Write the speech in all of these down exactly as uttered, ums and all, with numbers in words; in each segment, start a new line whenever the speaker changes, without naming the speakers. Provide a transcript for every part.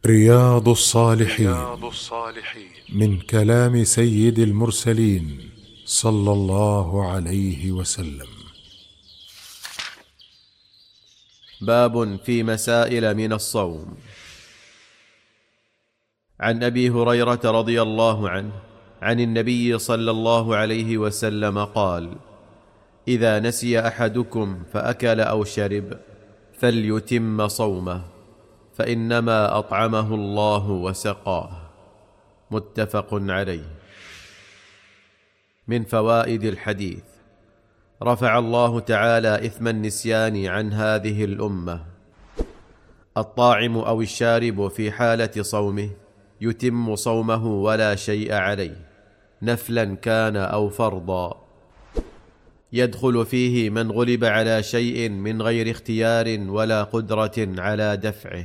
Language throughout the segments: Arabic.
رياض الصالحين من كلام سيد المرسلين صلى الله عليه وسلم.
باب في مسائل من الصوم. عن أبي هريرة رضي الله عنه عن النبي صلى الله عليه وسلم قال: إذا نسي أحدكم فأكل أو شرب فليتم صومه، فإنما أطعمه الله وسقاه. متفق عليه. من فوائد الحديث: رفع الله تعالى إثم النسيان عن هذه الأمة. الطاعم أو الشارب في حالة صومه يتم صومه ولا شيء عليه، نفلا كان أو فرضا. يدخل فيه من غلب على شيء من غير اختيار ولا قدرة على دفعه.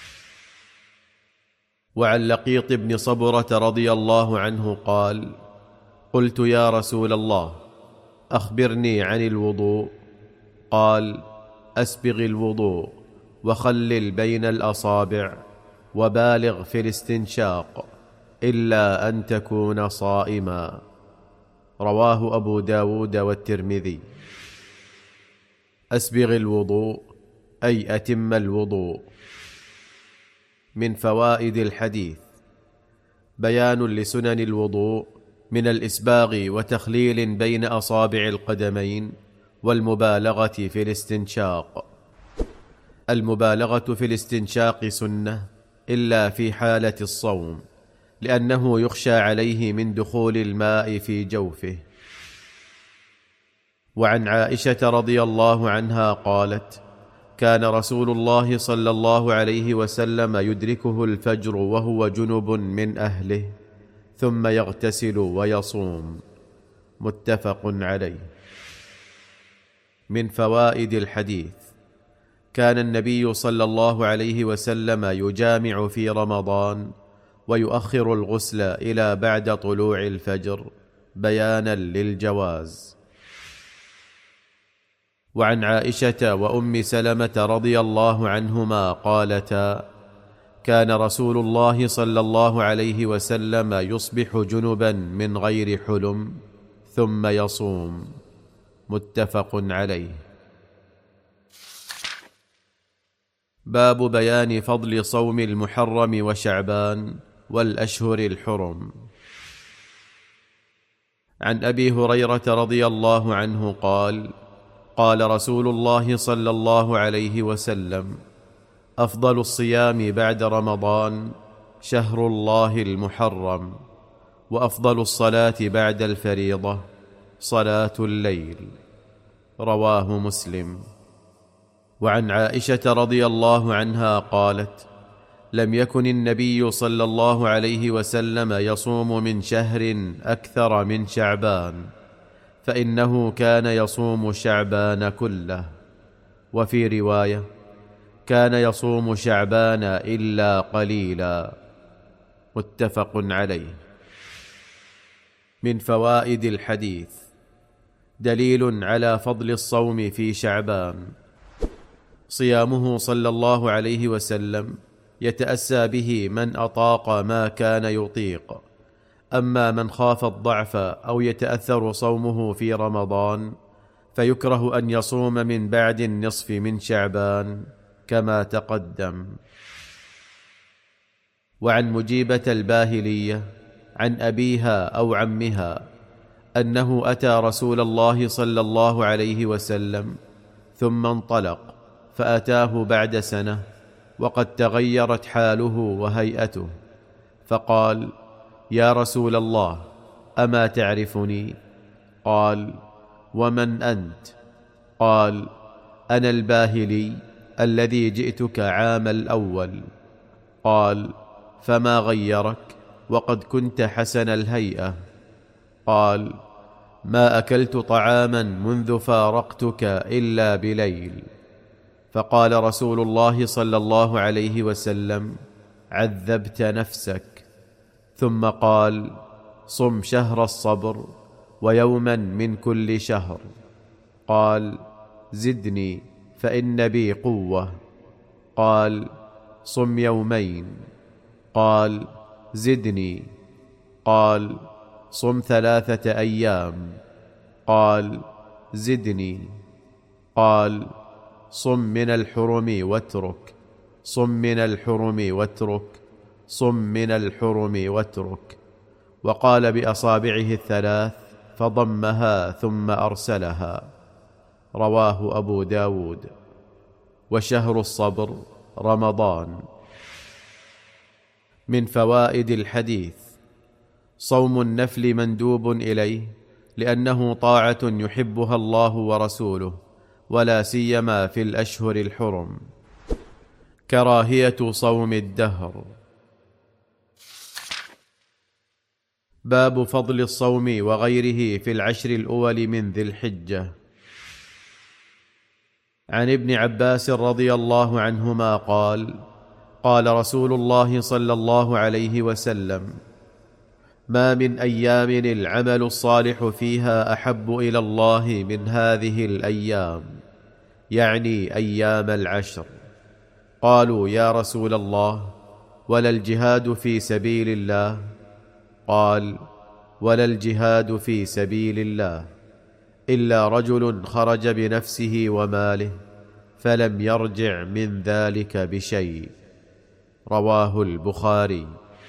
وعن لقيط بن صبرة رضي الله عنه قال: قلت يا رسول الله أخبرني عن الوضوء. قال: أسبغ الوضوء وخلل بين الأصابع وبالغ في الاستنشاق إلا أن تكون صائما. رواه أبو داود والترمذي. أسبغ الوضوء أي أتم الوضوء. من فوائد الحديث: بيان لسنن الوضوء من الإسباغ وتخليل بين أصابع القدمين والمبالغة في الاستنشاق. المبالغة في الاستنشاق سنة إلا في حالة الصوم، لأنه يخشى عليه من دخول الماء في جوفه. وعن عائشة رضي الله عنها قالت: كان رسول الله صلى الله عليه وسلم يدركه الفجر وهو جنب من أهله، ثم يغتسل ويصوم. متفق عليه. من فوائد الحديث: كان النبي صلى الله عليه وسلم يجامع في رمضان ويؤخر الغسل إلى بعد طلوع الفجر بيانا للجواز. وعن عائشة وأم سلمة رضي الله عنهما قالتا: كان رسول الله صلى الله عليه وسلم يصبح جنبا من غير حلم ثم يصوم. متفق عليه. باب بيان فضل صوم المحرم وشعبان والأشهر الحرم. عن أبي هريرة رضي الله عنه قال: قال رسول الله صلى الله عليه وسلم: أفضل الصيام بعد رمضان شهر الله المحرم، وأفضل الصلاة بعد الفريضة صلاة الليل. رواه مسلم. وعن عائشة رضي الله عنها قالت: لم يكن النبي صلى الله عليه وسلم يصوم من شهر أكثر من شعبان، فإنه كان يصوم شعبان كله. وفي رواية: كان يصوم شعبان إلا قليلا. متفق عليه. من فوائد الحديث: دليل على فضل الصوم في شعبان. صيامه صلى الله عليه وسلم يتأسى به من أطاق ما كان يطيق، أما من خاف الضعف أو يتأثر صومه في رمضان فيكره أن يصوم من بعد النصف من شعبان كما تقدم. وعن مجيبة الباهلية عن أبيها أو عمها أنه أتى رسول الله صلى الله عليه وسلم ثم انطلق، فأتاه بعد سنة وقد تغيرت حاله وهيئته، فقال: يا رسول الله، أما تعرفني؟ قال: ومن أنت؟ قال: أنا الباهلي الذي جئتك عام الأول. قال: فما غيرك وقد كنت حسن الهيئة؟ قال: ما أكلت طعاما منذ فارقتك إلا بليل. فقال رسول الله صلى الله عليه وسلم: عذبت نفسك. ثم قال: صم شهر الصبر ويوما من كل شهر. قال: زدني فإن بي قوة. قال: صم يومين. قال: زدني. قال: صم ثلاثة أيام. قال: زدني. قال: صم من الحرم واترك، صم من الحرم واترك، صم من الحرم واترك. وقال بأصابعه الثلاث فضمها ثم أرسلها. رواه أبو داود. وشهر الصبر رمضان. من فوائد الحديث: صوم النفل مندوب إليه لأنه طاعة يحبها الله ورسوله، ولا سيما في الأشهر الحرم. كراهية صوم الدهر. باب فضل الصوم وغيره في العشر الأول من ذي الحجة. عن ابن عباس رضي الله عنهما قال: قال رسول الله صلى الله عليه وسلم: ما من أيام العمل الصالح فيها أحب إلى الله من هذه الأيام، يعني أيام العشر. قالوا: يا رسول الله، ولا الجهاد في سبيل الله؟ قال: ولا الجهاد في سبيل الله إلا رجل خرج بنفسه وماله فلم يرجع من ذلك بشيء. رواه البخاري.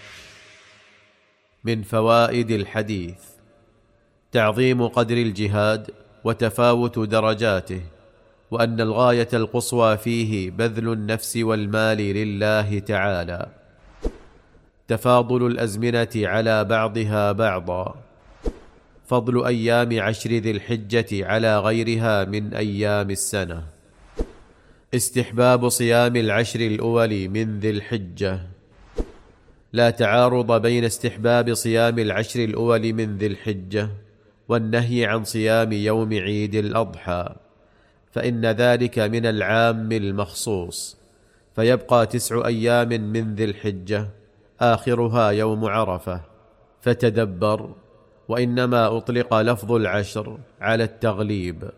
من فوائد الحديث: تعظيم قدر الجهاد وتفاوت درجاته، وأن الغاية القصوى فيه بذل النفس والمال لله تعالى. تفاضل الأزمنة على بعضها بعضا. فضل أيام عشر ذي الحجة على غيرها من أيام السنة. استحباب صيام العشر الأول من ذي الحجة. لا تعارض بين استحباب صيام العشر الأول من ذي الحجة والنهي عن صيام يوم عيد الأضحى، فإن ذلك من العام المخصوص، فيبقى تسع أيام من ذي الحجة آخرها يوم عرفة. فتدبر، وإنما أطلق لفظ العشر على التغليب.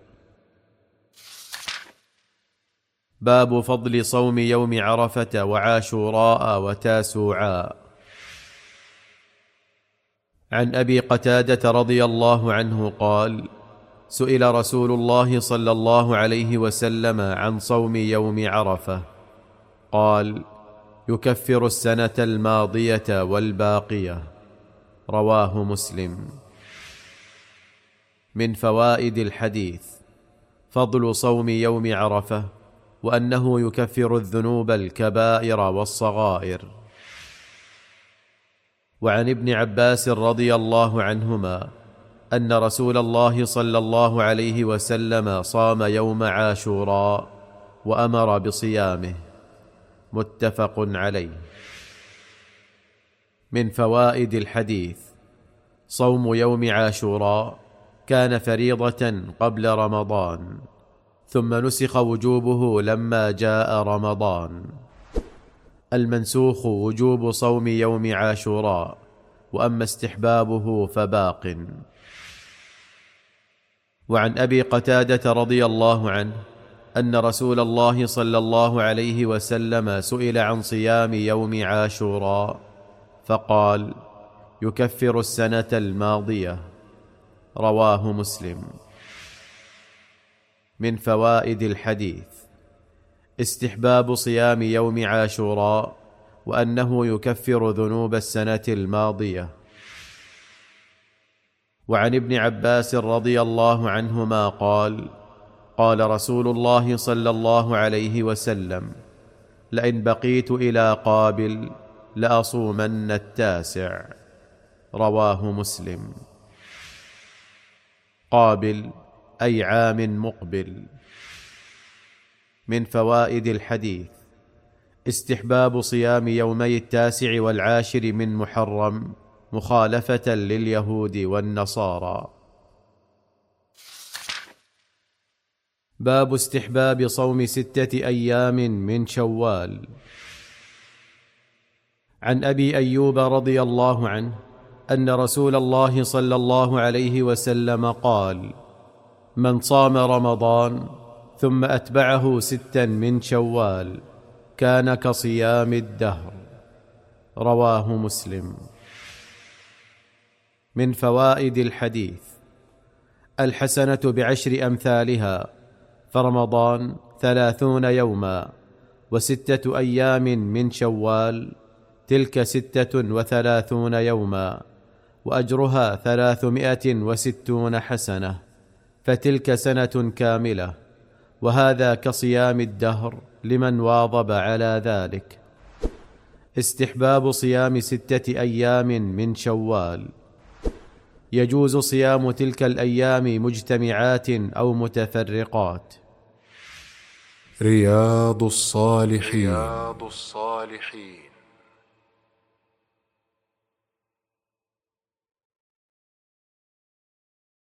باب فضل صوم يوم عرفة وعاشوراء وتاسوعاء. عن أبي قتادة رضي الله عنه قال: سئل رسول الله صلى الله عليه وسلم عن صوم يوم عرفة، قال: يكفر السنة الماضية والباقية. رواه مسلم. من فوائد الحديث: فضل صوم يوم عرفة، وأنه يكفر الذنوب الكبائر والصغائر. وعن ابن عباس رضي الله عنهما أن رسول الله صلى الله عليه وسلم صام يوم عاشوراء وأمر بصيامه. متفق عليه. من فوائد الحديث: صوم يوم عاشوراء كان فريضة قبل رمضان، ثم نسخ وجوبه لما جاء رمضان. المنسوخ وجوب صوم يوم عاشوراء، وأما استحبابه فباق. وعن أبي قتادة رضي الله عنه أن رسول الله صلى الله عليه وسلم سئل عن صيام يوم عاشوراء فقال: يكفر السنة الماضية. رواه مسلم. من فوائد الحديث: استحباب صيام يوم عاشوراء، وأنه يكفر ذنوب السنة الماضية. وعن ابن عباس رضي الله عنهما قال: قال رسول الله صلى الله عليه وسلم: لئن بقيت إلى قابل لأصومن التاسع. رواه مسلم. قابل أي عام مقبل. من فوائد الحديث: استحباب صيام يومي التاسع والعاشر من محرم مخالفة لليهود والنصارى. باب استحباب صوم ستة أيام من شوال. عن أبي أيوب رضي الله عنه أن رسول الله صلى الله عليه وسلم قال: من صام رمضان ثم أتبعه ستا من شوال كان كصيام الدهر. رواه مسلم. من فوائد الحديث: الحسنة بعشر أمثالها، فرمضان ثلاثون يوما، وستة أيام من شوال تلك ستة وثلاثون يوما، وأجرها ثلاثمائة وستون حسنة، فتلك سنة كاملة، وهذا كصيام الدهر لمن واظب على ذلك. استحباب صيام ستة أيام من شوال. يجوز صيام تلك الأيام مجتمعات أو متفرقات.
رياض الصالحين,
رياض الصالحين